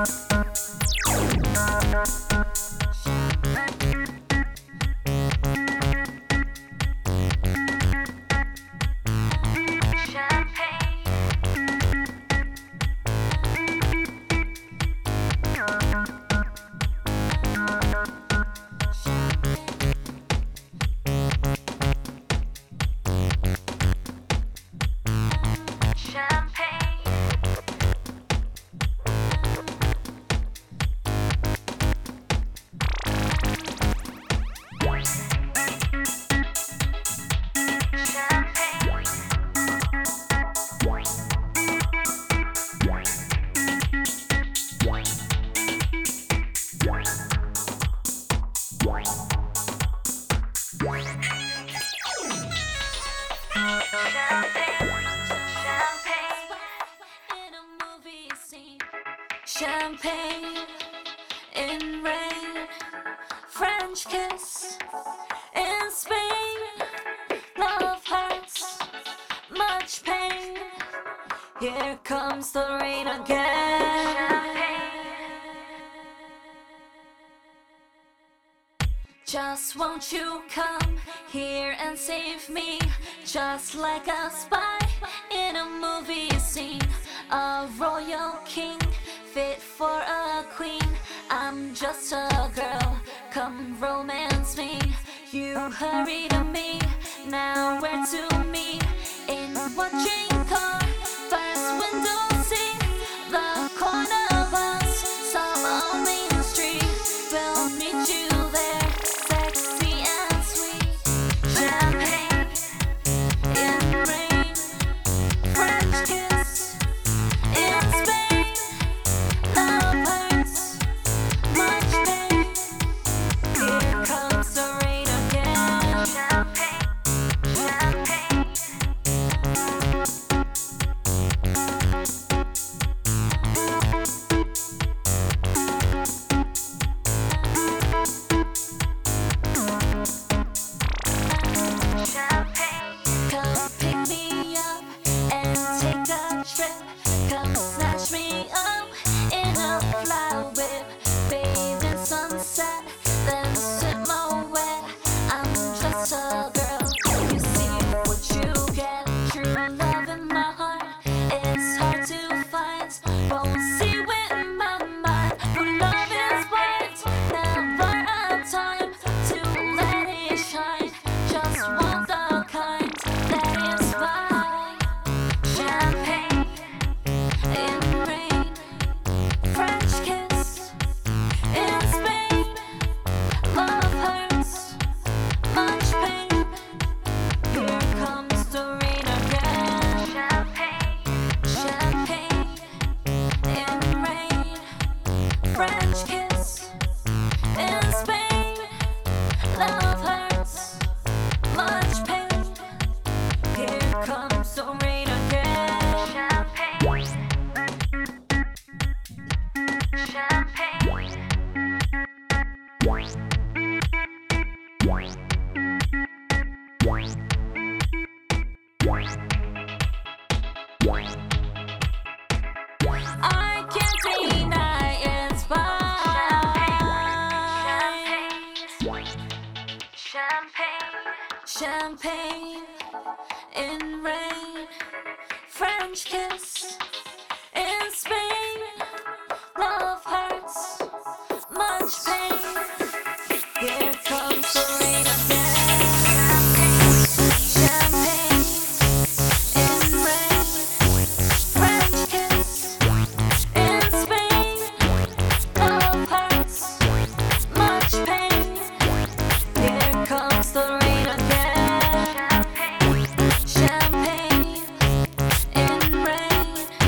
Champagne in rain, French kiss in Spain. Love hurts, much pain. Here comes the rain again. Just won't you come here and save me, just like a spy in a movie scene, a royal king fit for a queen. I'm just a girl, come romance me. You hurry to me, now where to meet? In what drink car, first window seat, the corner bus, some on Main Street. We'll meet you there, sexy and sweet. Champagne in rain, French kiss in Spain. Love hurts, much pain. Here comes the rain again. Champagne, champagne. Champagne, come pick me up and take a trip. Come snatch me up in a fly whip, bathe in sunset, then sip my wet. I'm just a girl, you see what you get. True love in my heart, it's hard to find. Won't see with my mind, but love is bright. Never a time to let it shine. Just want the kind that is mine. Champagne in rain, French kiss in Spain. Love hurts, much pain. Here comes the rain again. Champagne, champagne in rain, French kiss in Spain. Love hurts, much pain. Here comes the rain again. Champagne, champagne. I can't deny it's fine. Champagne in rain, French kiss in Spain. Love hurts, much pain. Here comes the rain again. Champagne in rain, French kiss in Spain. Love hurts, much pain. Here comes the rain again. Champagne in rain,